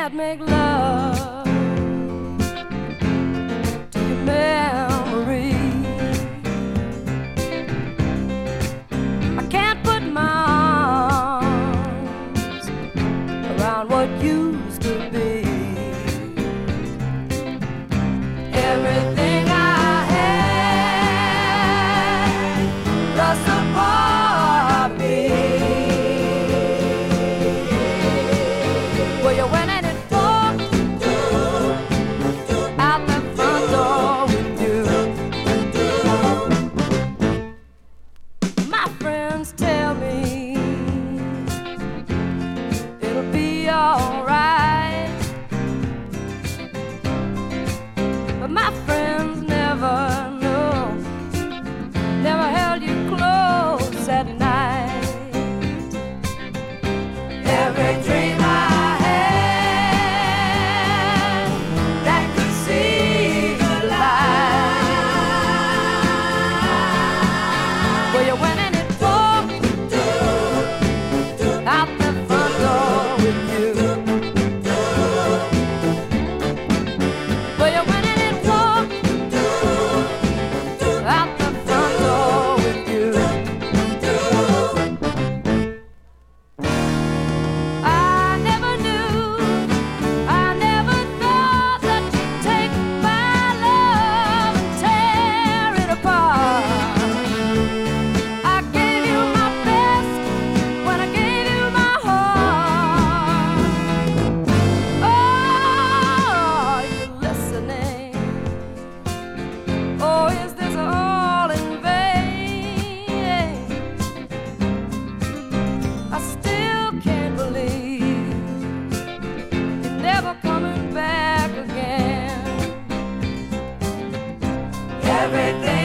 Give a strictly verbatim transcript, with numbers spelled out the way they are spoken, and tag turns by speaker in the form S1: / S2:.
S1: can't make love to your memory. I can't put my arms around what used to be. Everything I had just a part of me. Well, you went and it walked out the front door with you. My friends tell me it'll be alright, but my friends never know, never held you close at night. Every dream I had that could see the light. Well, you went and it walked out the front door with you. Well, you went and it walked out the front door with you. I never knew, I never thought that you'd take my love and tear it apart. I gave you my best when I gave you my heart. Oh, are you listening? Oh, is this all in vain? I still can't believe you're never coming back again. Everything